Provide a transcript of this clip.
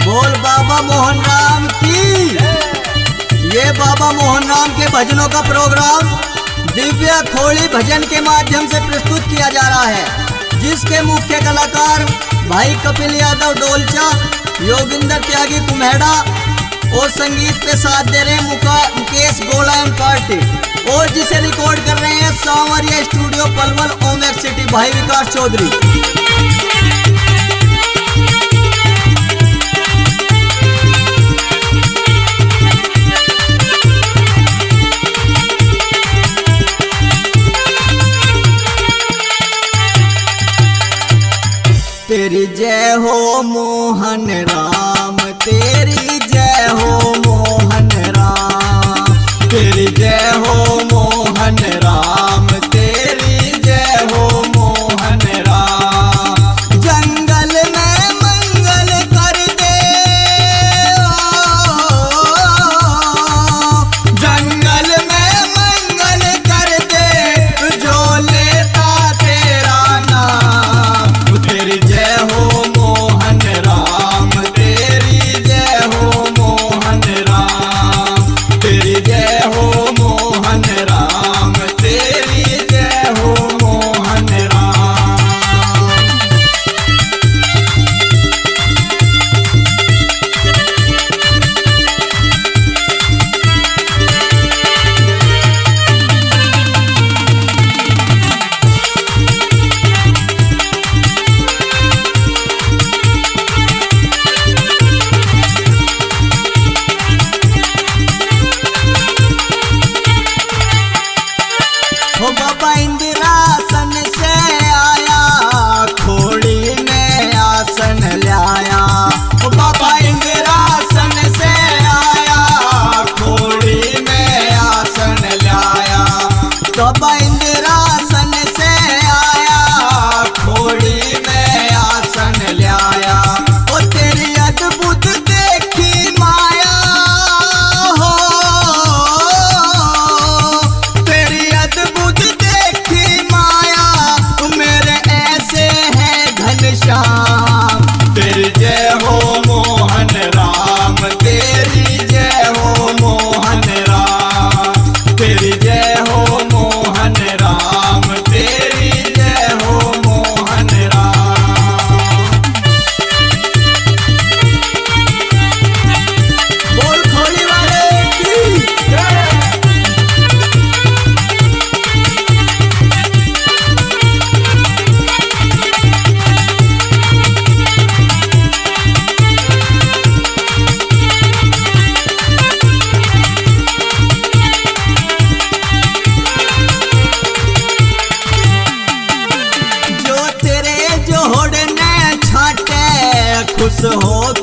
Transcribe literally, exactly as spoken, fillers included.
बोल बाबा मोहन राम की। ये बाबा मोहन राम के भजनों का प्रोग्राम दिव्य खोली भजन के माध्यम से प्रस्तुत किया जा रहा है, जिसके मुख्य कलाकार भाई कपिल यादव डोलचा, योगिंदर त्यागी कुम्हेड़ा और संगीत पे साथ दे रहे हैं मुकेश गोला एंड पार्टी, और जिसे रिकॉर्ड कर रहे हैं सांवरिया स्टूडियो पलवल ओमेक सिटी भाई विकास चौधरी। तेरी जय हो मोहन राम, तेरी जय हो मोहन राम, तेरी जय हो मोहन राम, तेरी जय हो मोहन राम। जंगल में मंगल कर दे, जंगल में मंगल कर दे, जो लेता तेरा नाम। तेरी जय हो मोहन राम, तेरी जय हो मोहन राम, तेरी जय हो मोहन राम, तेरी जय हो मोहन राम। हो बाबा इंदिरासन से आया, खोड़ी में आसन लाया। हो बाबा इंदिरासन से आया, खोड़ी में आसन लाया। बाबा इंदिरासन से आया, खोड़ी में आसन लाया। ओ तेरी अद्भुत देखी माया हो, तेरी अद्भुत देखी माया, मेरे ऐसे है घनश्याम। तेरी जय हो मोहन राम, तेरी जय हो मोहन राम, तेरी जय हो मोहन राम, तेरी जय हो मोहन राम। बोल खोली वाले की जय। जो तेरे जोड़ ने छाटे, खुश हो